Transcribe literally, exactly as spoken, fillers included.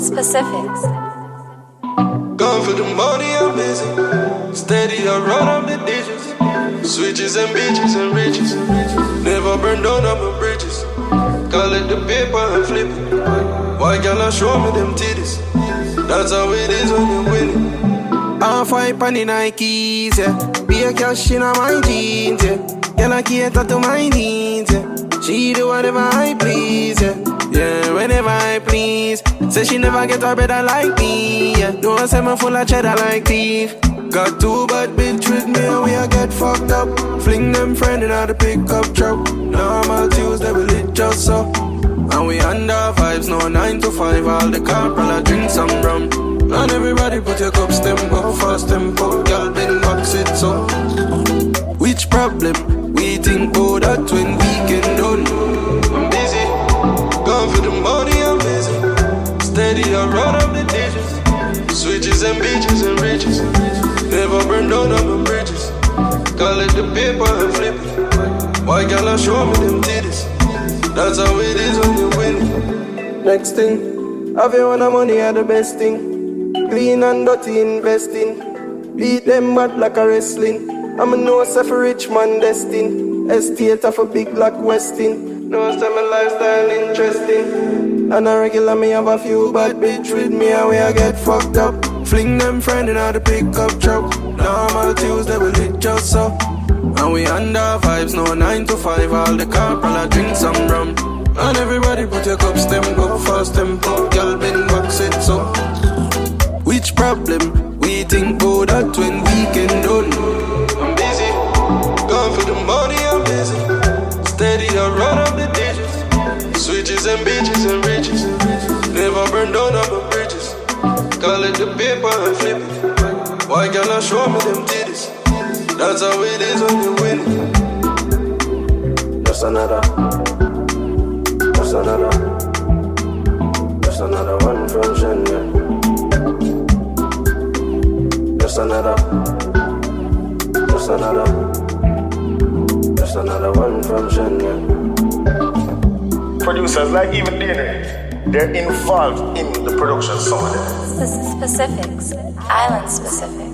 Specifics. Gone for the money, I'm busy. Steady, I run up the digits. Switches and bitches and riches. Never burn down on my bridges. Collect the paper and flip it. Why can't I show me them titties? That's how it is when you're winning. I'm five on the Nikes, yeah. Be a cash in my jeans, yeah. Girl, I cater to my needs, yeah. She do whatever I please, yeah. Yeah, whenever I please. Say she never get a better like me, yeah. Don't say me full of cheddar like thief. Got two bad bitch with me and we a get fucked up. Fling them friend in the pickup truck. Normal Tuesday we lit just so. And we under vibes, no nine to five. All the corporal I drink some rum. And everybody put your cups tempo, fast tempo. Y'all been box it so. Which problem? We think about that when weekend done. I'm busy, gone for the money, I'm busy. Steady, I run up the digits. Switches and bitches and riches. Never burn down on my bridges. Collect the paper and flip it. Why can't I show me them titties? That's how it is when you're winning. Next thing, have you want the money are the best thing. Clean and dirty investing. Beat them bad like a wrestling. I'm a no for rich man destined. Estate of a big black Westin. No say my lifestyle interesting. And a regular me have a few bad bitch with me and we a get fucked up. Fling them friend in the pickup truck. Normal Tuesday we lit just so. And we under vibes, no nine to five. All the corporal I drink some rum. And everybody put your cups tempo, fast tempo. Y'all been box it so. Which problem? We think about that when weekend done. I'm busy, gone for the money, I'm busy. Steady, I run up the digits. Switches and bitches and riches. Never burn down on my bridges. Collect the paper and flip it. Why can't I show me them titties? That's how it is when you're winning. Just another. Just another. Just another one from Shenya. Just another. Just another. Just another one from Shenya. Producers like even Dana, they're involved in the production, some of them. Specifics. Island specific.